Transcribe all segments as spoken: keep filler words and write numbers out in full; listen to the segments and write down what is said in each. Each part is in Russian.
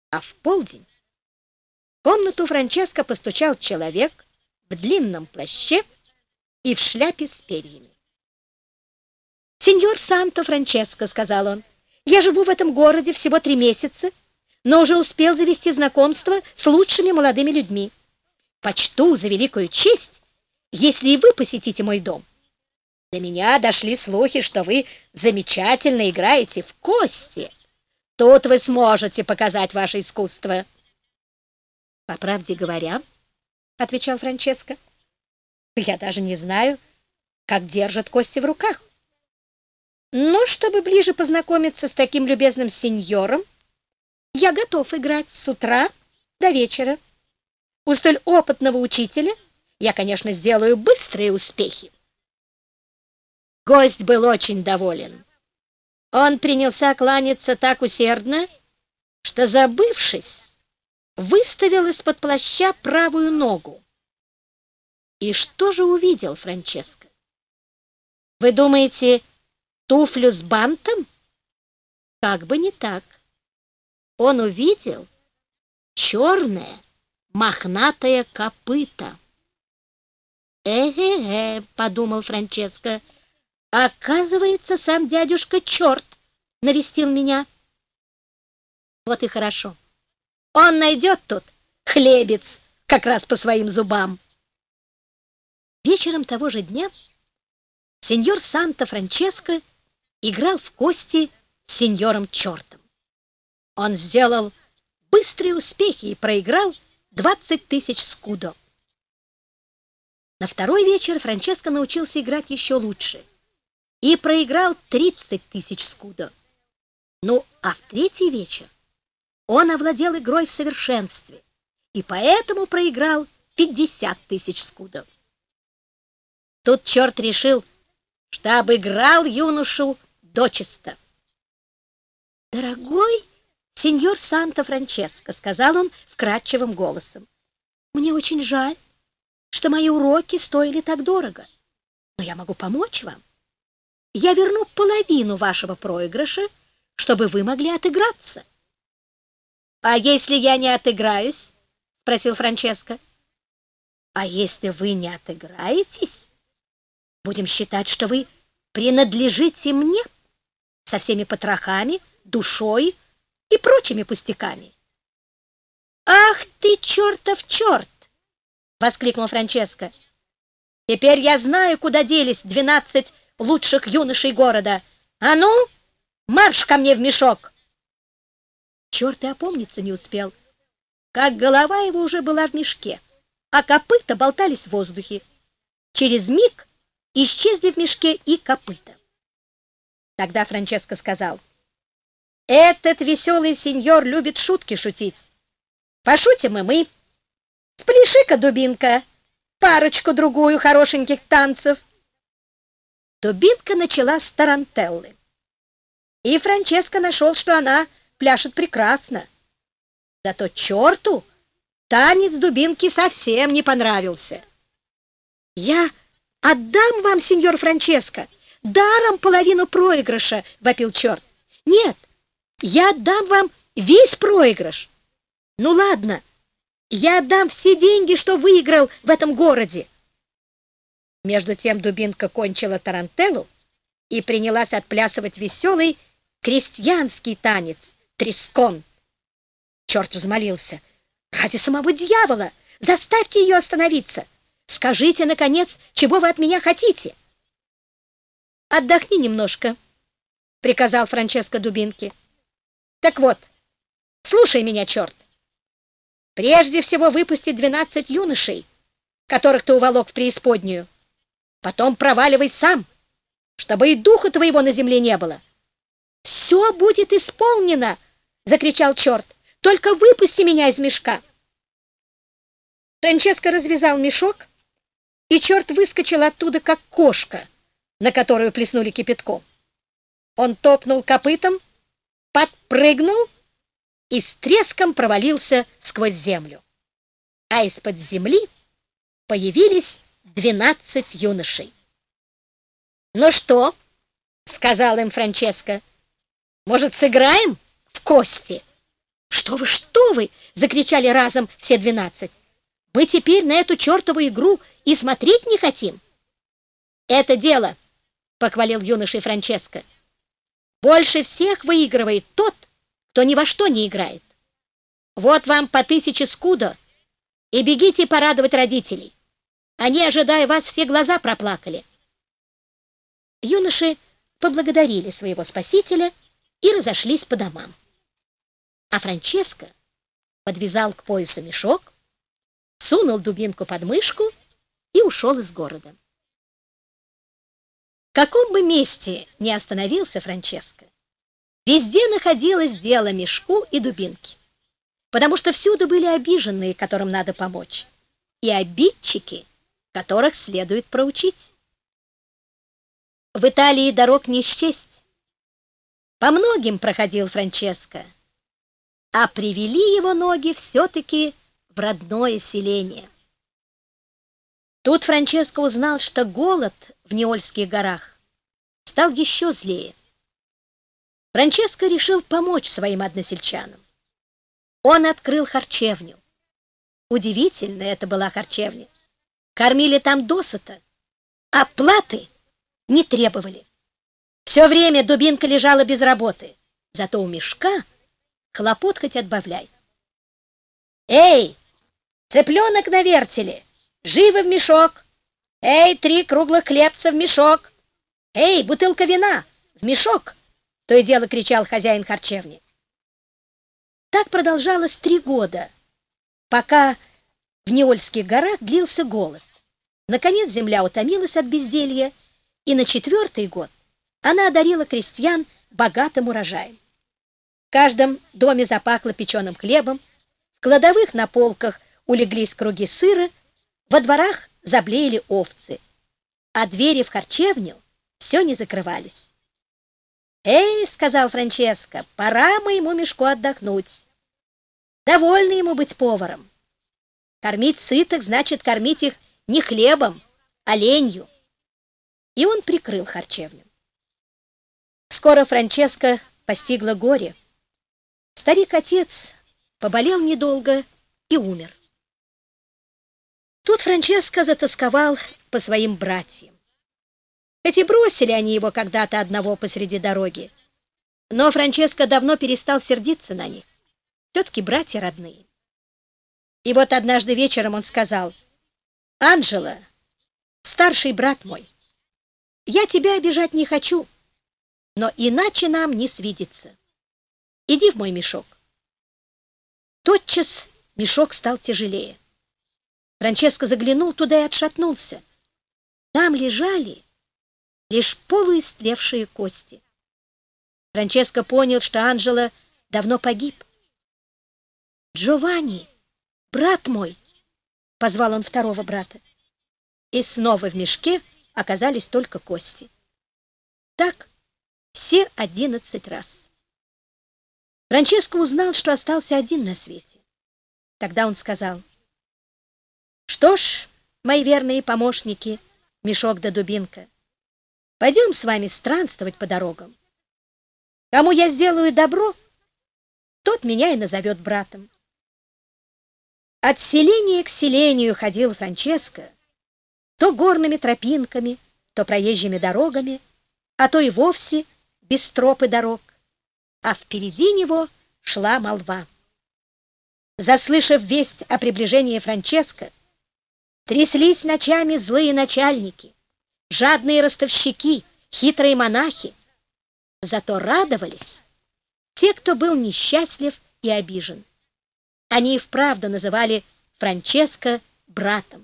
А в полдень в комнату Франческо постучал человек в длинном плаще и в шляпе с перьями. «Сеньор Санто-Франческо», — сказал он, — «я живу в этом городе всего три месяца, но уже успел завести знакомство с лучшими молодыми людьми. Почту за великую честь, если и вы посетите мой дом. До меня дошли слухи, что вы замечательно играете в кости. Тут вы сможете показать ваше искусство». «По правде говоря, — отвечал Франческо, — я даже не знаю, как держат кости в руках. Но чтобы ближе познакомиться с таким любезным сеньором, я готов играть с утра до вечера. У столь опытного учителя я, конечно, сделаю быстрые успехи». Гость был очень доволен. Он принялся кланяться так усердно, что, забывшись, выставил из-под плаща правую ногу. И что же увидел Франческо? Вы думаете, туфлю с бантом? Как бы не так. Он увидел черное мохнатое копыто. «Э-э-э», — подумал Франческо, — «оказывается, сам дядюшка черт навестил меня. Вот и хорошо. Он найдет тут хлебец как раз по своим зубам». Вечером того же дня сеньор Санто-Франческо играл в кости с сеньором Чертом. Он сделал быстрые успехи и проиграл двадцать тысяч скудо. На второй вечер Франческо научился играть еще лучше и проиграл тридцать тысяч скудо. Ну, а в третий вечер он овладел игрой в совершенстве и поэтому проиграл пятьдесят тысяч скудо. Тут черт решил, что обыграл юношу дочисто. «Дорогой сеньор Санто-Франческо», — сказал он вкрадчивым голосом, — «мне очень жаль, что мои уроки стоили так дорого, но я могу помочь вам. Я верну половину вашего проигрыша, чтобы вы могли отыграться». «А если я не отыграюсь?» — спросил Франческо. «А если вы не отыграетесь, будем считать, что вы принадлежите мне со всеми потрохами, душой и прочими пустяками». «Ах ты, чертов черт!» — воскликнул Франческо. «Теперь я знаю, куда делись двенадцать лучших юношей города. А ну, марш ко мне в мешок!» Черт и опомниться не успел, как голова его уже была в мешке, а копыта болтались в воздухе. Через миг исчезли в мешке и копыта. Тогда Франческо сказал: «Этот веселый сеньор любит шутки шутить. Пошутим и мы. Спляши-ка, дубинка, парочку-другую хорошеньких танцев». Дубинка начала с тарантеллы, и Франческо нашел, что она пляшет прекрасно. Зато черту танец дубинки совсем не понравился. «Я отдам вам, сеньор Франческо, даром половину проигрыша», — вопил черт. «Нет, я отдам вам весь проигрыш. Ну ладно, я отдам все деньги, что выиграл в этом городе». Между тем дубинка кончила тарантеллу и принялась отплясывать веселый крестьянский танец трескон. Черт взмолился: «Ради самого дьявола, заставьте ее остановиться! Скажите, наконец, чего вы от меня хотите?» «Отдохни немножко», — приказал Франческо дубинке. «Так вот, слушай меня, черт. Прежде всего выпусти двенадцать юношей, которых ты уволок в преисподнюю. Потом проваливай сам, чтобы и духа твоего на земле не было». «Все будет исполнено!» — закричал черт. «Только выпусти меня из мешка!» Франческо развязал мешок, и черт выскочил оттуда, как кошка, на которую плеснули кипятком. Он топнул копытом, подпрыгнул и с треском провалился сквозь землю. А из-под земли появились двенадцать юношей. «Ну что?» — сказал им Франческо. «Может, сыграем в кости?» «Что вы, что вы!» — закричали разом все двенадцать. «Мы теперь на эту чертову игру и смотреть не хотим!» «Это дело!» — похвалил юношей Франческо. «Больше всех выигрывает тот, кто ни во что не играет. Вот вам по тысяче скудо, и бегите порадовать родителей. Они, ожидая вас, все глаза проплакали». Юноши поблагодарили своего спасителя и разошлись по домам. А Франческо подвязал к поясу мешок, сунул дубинку под мышку и ушел из города. В каком бы месте ни остановился Франческо, везде находилось дело мешку и дубинки, потому что всюду были обиженные, которым надо помочь, и обидчики, которых следует проучить. В Италии дорог не счесть. По многим проходил Франческо, а привели его ноги все-таки в родное селение. Тут Франческо узнал, что голод в Неольских горах стал еще злее. Франческо решил помочь своим односельчанам. Он открыл харчевню. Удивительная это была харчевня. Кормили там досыта, а платы не требовали. Все время дубинка лежала без работы, зато у мешка хлопот хоть отбавляй. «Эй, цыпленок на вертеле, живо в мешок! Эй, три круглых хлебца в мешок! Эй, бутылка вина в мешок!» То и дело кричал хозяин харчевни. Так продолжалось три года, пока в Неольских горах длился голод. Наконец земля утомилась от безделья, и на четвертый год она одарила крестьян богатым урожаем. В каждом доме запахло печеным хлебом, в кладовых на полках улеглись круги сыра, во дворах заблеяли овцы, а двери в харчевню все не закрывались. «Эй, — сказал Франческо, — пора моему мешку отдохнуть. Довольно ему быть поваром. Кормить сытых значит кормить их не хлебом, а ленью». И он прикрыл харчевню. Скоро Франческо постигло горе. Старик-отец поболел недолго и умер. Тут Франческо затосковал по своим братьям. Хоть и бросили они его когда-то одного посреди дороги, но Франческо давно перестал сердиться на них. Все-таки братья родные. И вот однажды вечером он сказал: «Анджело, старший брат мой, я тебя обижать не хочу, но иначе нам не свидеться. Иди в мой мешок». Тотчас мешок стал тяжелее. Франческо заглянул туда и отшатнулся. Там лежали лишь полуистлевшие кости. Франческо понял, что Анджело давно погиб. «Джованни, брат мой!» — позвал он второго брата. И снова в мешке оказались только кости. Так все одиннадцать раз. Франческо узнал, что остался один на свете. Тогда он сказал: «Что ж, мои верные помощники, мешок да дубинка, пойдем с вами странствовать по дорогам. Кому я сделаю добро, тот меня и назовет братом». От селения к селению ходил Франческо, то горными тропинками, то проезжими дорогами, а то и вовсе без троп и дорог, а впереди него шла молва. Заслышав весть о приближении Франческо, тряслись ночами злые начальники, жадные ростовщики, хитрые монахи. Зато радовались те, кто был несчастлив и обижен. Они и вправду называли Франческо братом.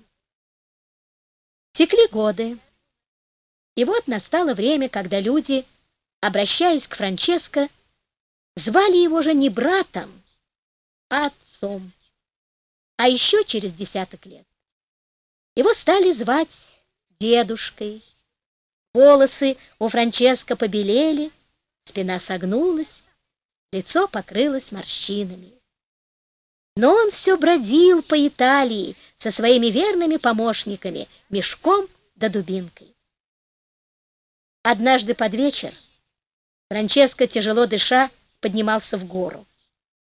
Текли годы, и вот настало время, когда люди, обращаясь к Франческо, звали его же не братом, а отцом. А еще через десяток лет его стали звать дедушкой. Волосы у Франческо побелели, спина согнулась, лицо покрылось морщинами. Но он все бродил по Италии со своими верными помощниками, мешком да дубинкой. Однажды под вечер Франческо, тяжело дыша, поднимался в гору.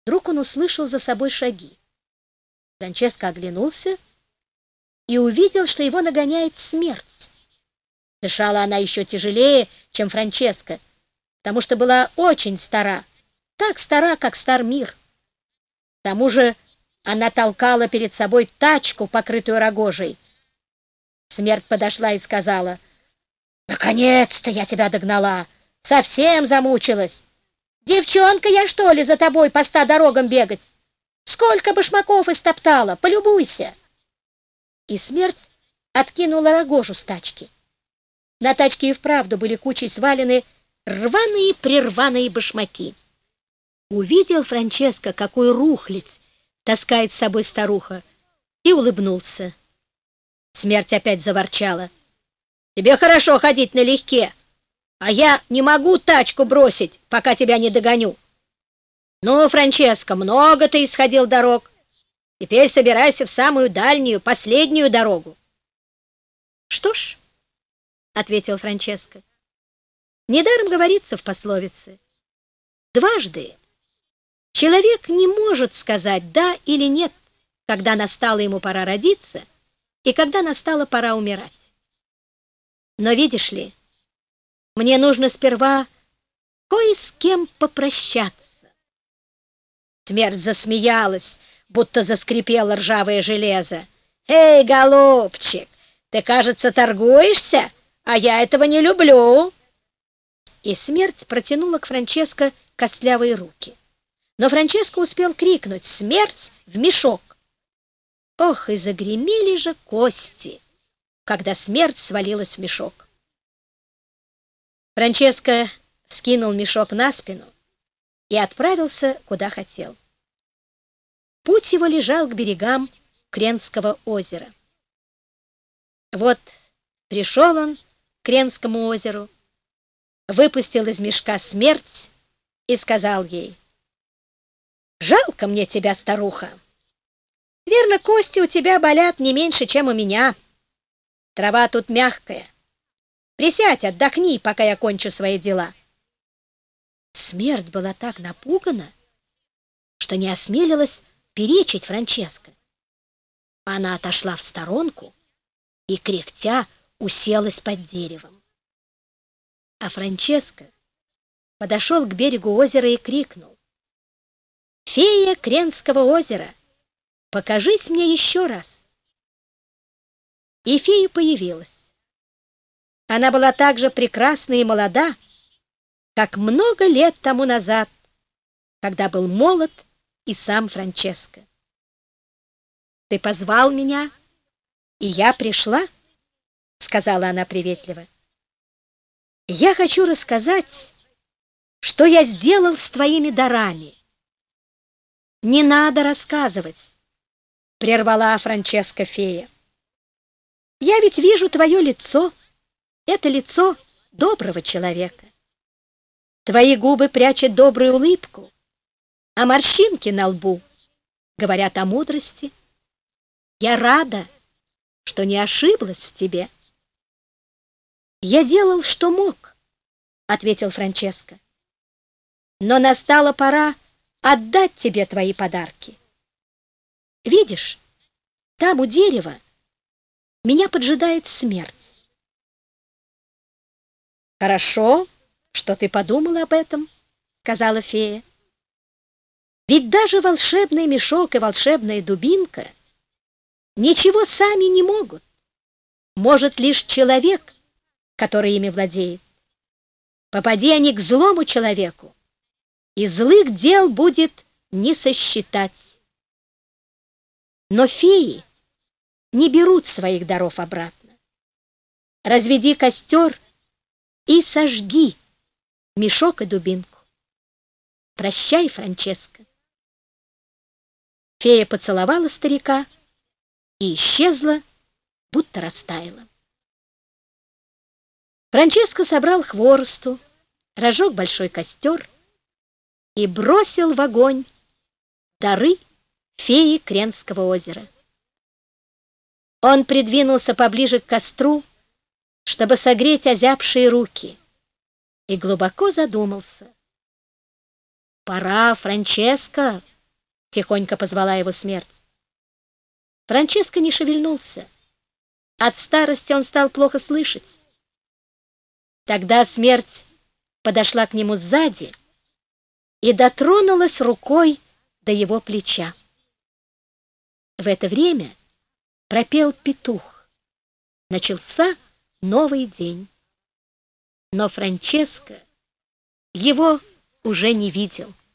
Вдруг он услышал за собой шаги. Франческо оглянулся и увидел, что его нагоняет смерть. Дышала она еще тяжелее, чем Франческо, потому что была очень стара, так стара, как стар мир. К тому же она толкала перед собой тачку, покрытую рогожей. Смерть подошла и сказала: «Наконец-то я тебя догнала! Совсем замучилась! Девчонка я, что ли, за тобой по ста дорогам бегать? Сколько башмаков истоптала! Полюбуйся!» И смерть откинула рогожу с тачки. На тачке и вправду были кучей свалены рваные-прерваные башмаки. Увидел Франческо, какой рухлядь таскает с собой старуха, и улыбнулся. Смерть опять заворчала: «Тебе хорошо ходить налегке, а я не могу тачку бросить, пока тебя не догоню. Ну, Франческо, много ты исходил дорог. Теперь собирайся в самую дальнюю, последнюю дорогу». «Что ж, — ответил Франческо, — недаром говорится в пословице: дважды человек не может сказать «да» или «нет», когда настала ему пора родиться и когда настала пора умирать. Но видишь ли, мне нужно сперва кое с кем попрощаться». Смерть засмеялась, будто заскрипело ржавое железо. «Эй, голубчик, ты, кажется, торгуешься, а я этого не люблю». И смерть протянула к Франческо костлявые руки. Но Франческо успел крикнуть: «Смерть в мешок!» Ох, и загремели же кости, когда смерть свалилась в мешок. Франческо вскинул мешок на спину и отправился, куда хотел. Путь его лежал к берегам Кренского озера. Вот пришел он к Кренскому озеру, выпустил из мешка смерть и сказал ей: «Жалко мне тебя, старуха. Верно, кости у тебя болят не меньше, чем у меня. Трава тут мягкая. Присядь, отдохни, пока я кончу свои дела». Смерть была так напугана, что не осмелилась перечить Франческо. Она отошла в сторонку и, кряхтя, уселась под деревом. А Франческо подошел к берегу озера и крикнул: «Фея Кренского озера, покажись мне еще раз!» И фея появилась. Она была так же прекрасна и молода, как много лет тому назад, когда был молод и сам Франческо. «Ты позвал меня, и я пришла», — сказала она приветливо. «Я хочу рассказать, что я сделал с твоими дарами». «Не надо рассказывать», — прервала Франческо фея. «Я ведь вижу твое лицо. Это лицо доброго человека. Твои губы прячут добрую улыбку, а морщинки на лбу говорят о мудрости. Я рада, что не ошиблась в тебе». «Я делал, что мог», — ответил Франческо. «Но настала пора отдать тебе твои подарки. Видишь, там у дерева меня поджидает смерть». «Хорошо, что ты подумала об этом», — сказала фея. «Ведь даже волшебный мешок и волшебная дубинка ничего сами не могут. Может лишь человек, который ими владеет. Попади они к злому человеку, и злых дел будет не сосчитать. Но феи не берут своих даров обратно. Разведи костер и сожги мешок и дубинку. Прощай, Франческо». Фея поцеловала старика и исчезла, будто растаяла. Франческо собрал хворосту, разжег большой костер и бросил в огонь дары феи Кренского озера. Он придвинулся поближе к костру, чтобы согреть озябшие руки, и глубоко задумался. «Пора, Франческо, тихонько позвала его смерть. Франческо не шевельнулся. От старости он стал плохо слышать. Тогда смерть подошла к нему сзади и дотронулась рукой до его плеча. В это время пропел петух. Начался новый день. Но Франческо его уже не видел.